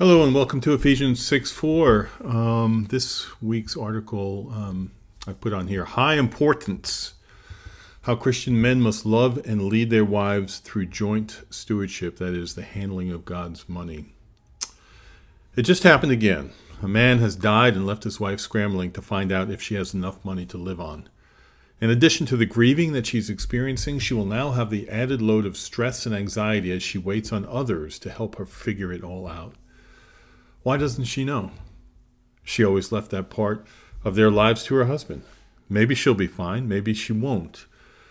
Hello and welcome to Ephesians 6:4. This week's article I've put on here, High Importance, How Christian Men Must Love and Lead Their Wives Through Joint Stewardship, that is, the handling of God's money. It just happened again. A man has died and left his wife scrambling to find out if she has enough money to live on. In addition to the grieving that she's experiencing, she will now have the added load of stress and anxiety as she waits on others to help her figure it all out. Why doesn't she know? She always left that part of their lives to her husband. Maybe she'll be fine, maybe she won't.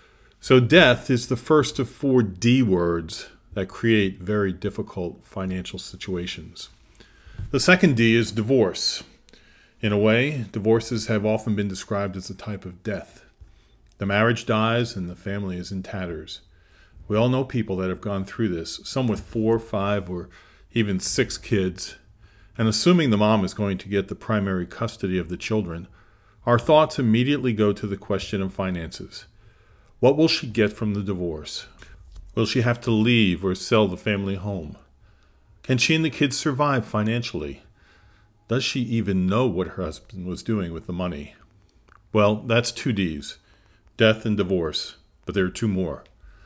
So death is the first of 4 D words that create very difficult financial situations. The second D is divorce. In a way, divorces have often been described as a type of death. The marriage dies and the family is in tatters. We all know people that have gone through this, some with 4, 5, or even 6 kids. And assuming the mom is going to get the primary custody of the children, our thoughts immediately go to the question of finances. What will she get from the divorce? Will she have to leave or sell the family home? Can she and the kids survive financially? Does she even know what her husband was doing with the money? Well, that's 2 Ds, death and divorce, but there are 2 more.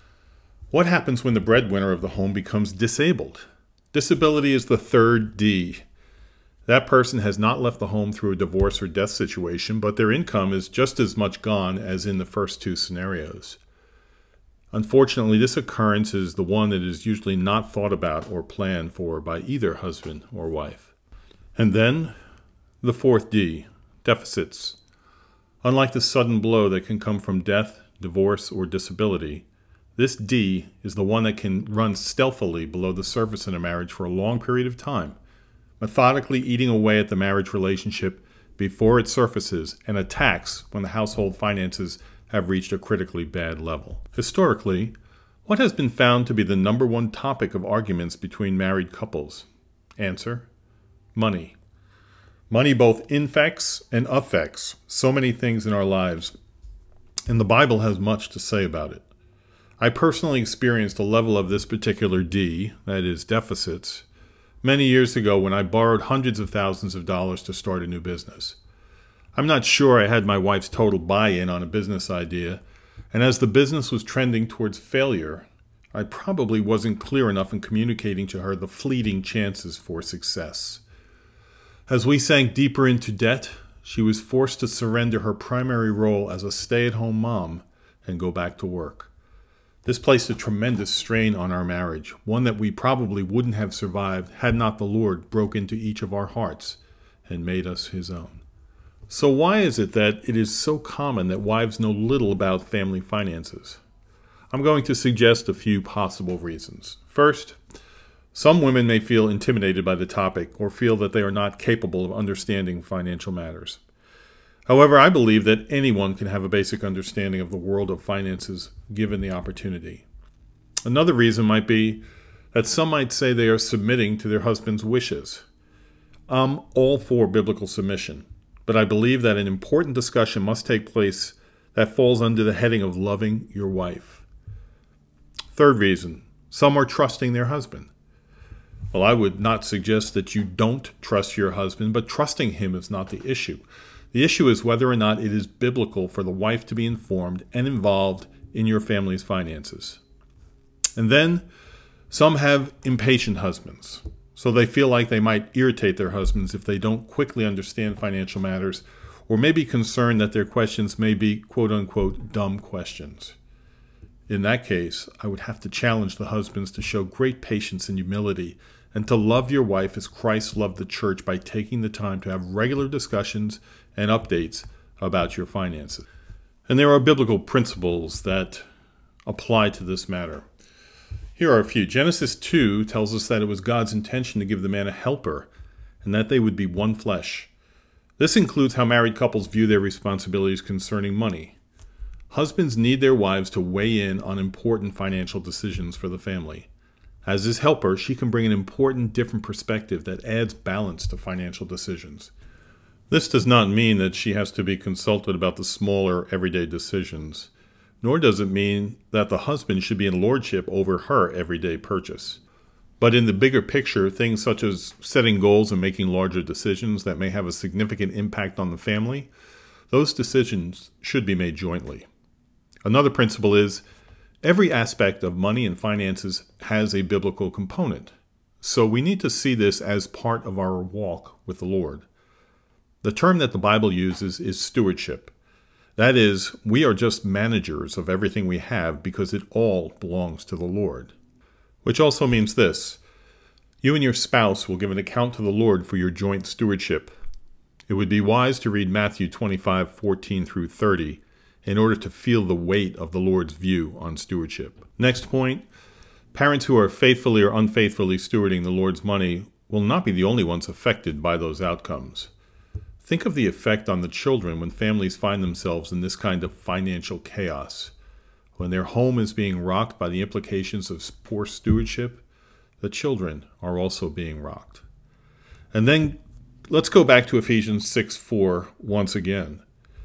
What happens when the breadwinner of the home becomes disabled? Disability is the 3rd D. That person has not left the home through a divorce or death situation, but their income is just as much gone as in the first 2 scenarios. Unfortunately, this occurrence is the one that is usually not thought about or planned for by either husband or wife. And then, the 4th D, deficits. Unlike the sudden blow that can come from death, divorce, or disability, this D is the one that can run stealthily below the surface in a marriage for a long period of time, methodically eating away at the marriage relationship before it surfaces and attacks when the household finances have reached a critically bad level. Historically, what has been found to be the number 1 topic of arguments between married couples? Answer: money. Money both infects and affects so many things in our lives, and the Bible has much to say about it. I personally experienced a level of this particular D, that is, deficits, many years ago when I borrowed hundreds of thousands of dollars to start a new business. I'm not sure I had my wife's total buy-in on a business idea, and as the business was trending towards failure, I probably wasn't clear enough in communicating to her the fleeting chances for success. As we sank deeper into debt, she was forced to surrender her primary role as a stay-at-home mom and go back to work. This placed a tremendous strain on our marriage, one that we probably wouldn't have survived had not the Lord broke into each of our hearts and made us His own. So why is it that it is so common that wives know little about family finances? I'm going to suggest a few possible reasons. First, some women may feel intimidated by the topic or feel that they are not capable of understanding financial matters. However, I believe that anyone can have a basic understanding of the world of finances given the opportunity. Another reason might be that some might say they are submitting to their husband's wishes. I'm all for biblical submission, but I believe that an important discussion must take place that falls under the heading of loving your wife. Third reason, some are trusting their husband. Well, I would not suggest that you don't trust your husband, but trusting him is not the issue. The issue is whether or not it is biblical for the wife to be informed and involved in your family's finances. And then, some have impatient husbands, so they feel like they might irritate their husbands if they don't quickly understand financial matters, or may be concerned that their questions may be quote-unquote dumb questions. In that case, I would have to challenge the husbands to show great patience and humility and to love your wife as Christ loved the church by taking the time to have regular discussions and updates about your finances. And there are biblical principles that apply to this matter. Here are a few. Genesis 2 tells us that it was God's intention to give the man a helper and that they would be one flesh. This includes how married couples view their responsibilities concerning money. Husbands need their wives to weigh in on important financial decisions for the family. As his helper, she can bring an important different perspective that adds balance to financial decisions. This does not mean that she has to be consulted about the smaller, everyday decisions, nor does it mean that the husband should be in lordship over her everyday purchase. But in the bigger picture, things such as setting goals and making larger decisions that may have a significant impact on the family, those decisions should be made jointly. Another principle is every aspect of money and finances has a biblical component. So we need to see this as part of our walk with the Lord. The term that the Bible uses is stewardship. That is, we are just managers of everything we have because it all belongs to the Lord. Which also means this: you and your spouse will give an account to the Lord for your joint stewardship. It would be wise to read Matthew 25:14 through 30 in order to feel the weight of the Lord's view on stewardship. Next point, parents who are faithfully or unfaithfully stewarding the Lord's money will not be the only ones affected by those outcomes. Think of the effect on the children when families find themselves in this kind of financial chaos. When their home is being rocked by the implications of poor stewardship, the children are also being rocked. And then let's go back to Ephesians 6:4 once again.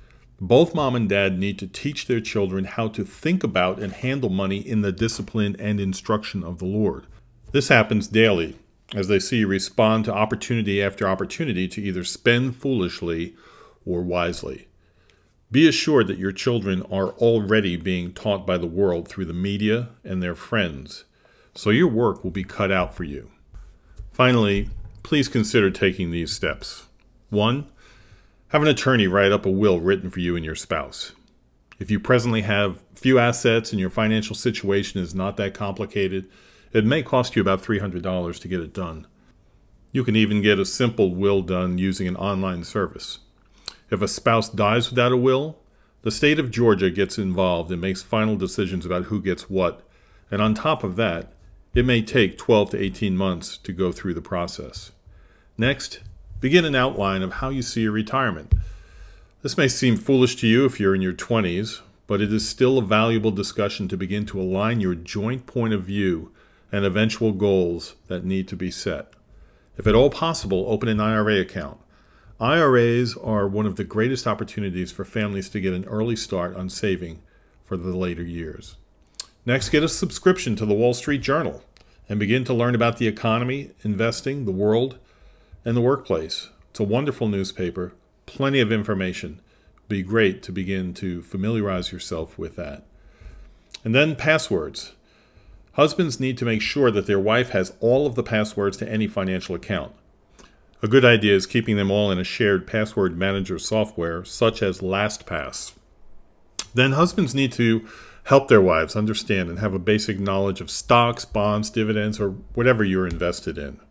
Both mom and dad need to teach their children how to think about and handle money in the discipline and instruction of the Lord. This happens daily as they see you respond to opportunity after opportunity to either spend foolishly or wisely. Be assured that your children are already being taught by the world through the media and their friends, so your work will be cut out for you. Finally, please consider taking these steps. 1. Have an attorney write up a will written for you and your spouse. If you presently have few assets and your financial situation is not that complicated, it may cost you about $300 to get it done. You can even get a simple will done using an online service. If a spouse dies without a will, the state of Georgia gets involved and makes final decisions about who gets what, and on top of that, it may take 12 to 18 months to go through the process. Next, begin an outline of how you see your retirement. This may seem foolish to you if you're in your 20s, but it is still a valuable discussion to begin to align your joint point of view and eventual goals that need to be set. If at all possible, open an IRA account. IRAs are one of the greatest opportunities for families to get an early start on saving for the later years. Next, get a subscription to the Wall Street Journal and begin to learn about the economy, investing, the world, and the workplace. It's a wonderful newspaper, plenty of information. It'd be great to begin to familiarize yourself with that. And then passwords. Husbands need to make sure that their wife has all of the passwords to any financial account. A good idea is keeping them all in a shared password manager software, such as LastPass. Then husbands need to help their wives understand and have a basic knowledge of stocks, bonds, dividends, or whatever you're invested in.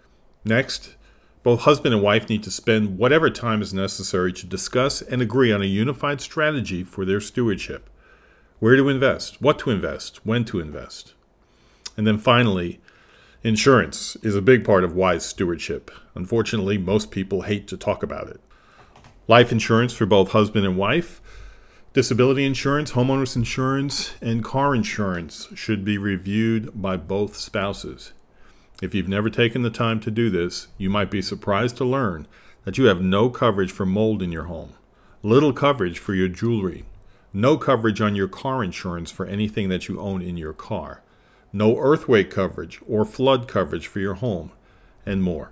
Next, both husband and wife need to spend whatever time is necessary to discuss and agree on a unified strategy for their stewardship. Where to invest, what to invest, when to invest. And then finally, insurance is a big part of wise stewardship. Unfortunately, most people hate to talk about it. Life insurance for both husband and wife, disability insurance, homeowners insurance, and car insurance should be reviewed by both spouses. If you've never taken the time to do this, you might be surprised to learn that you have no coverage for mold in your home, little coverage for your jewelry, no coverage on your car insurance for anything that you own in your car, no earthquake coverage or flood coverage for your home, and more.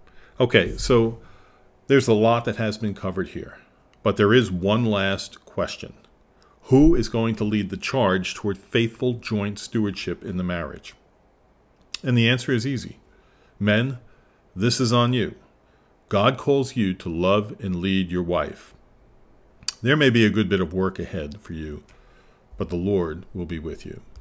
Okay, so there's a lot that has been covered here, but there is one last question. Who is going to lead the charge toward faithful joint stewardship in the marriage? And the answer is easy. Men, this is on you. God calls you to love and lead your wife. There may be a good bit of work ahead for you, but the Lord will be with you.